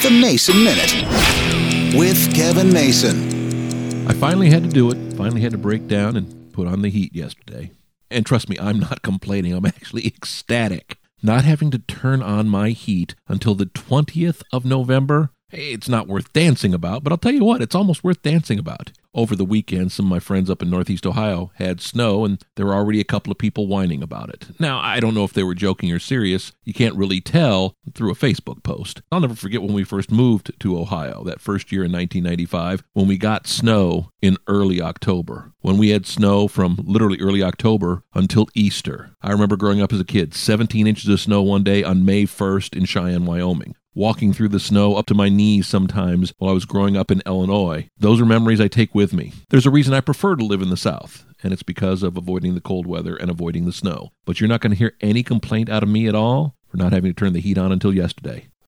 The Mason Minute with Kevin Mason. I finally had to do it. Finally had to break down and put on the heat yesterday. And trust me, I'm not complaining. I'm actually ecstatic. Not having to turn on my heat until the 20th of November. Hey, it's not worth dancing about, but I'll tell you what, it's almost worth dancing about. Over the weekend, some of my friends up in Northeast Ohio had snow, and there were already a couple of people whining about it. Now, I don't know if they were joking or serious. You can't really tell through a Facebook post. I'll never forget when we first moved to Ohio, that first year in 1995, when we got snow in early October. When we had snow from literally early October until Easter. I remember growing up as a kid, 17 inches of snow one day on May 1st in Cheyenne, Wyoming. Walking through the snow up to my knees sometimes while I was growing up in Illinois. Those are memories I take with me. There's a reason I prefer to live in the South, and it's because of avoiding the cold weather and avoiding the snow. But you're not going to hear any complaint out of me at all for not having to turn the heat on until yesterday.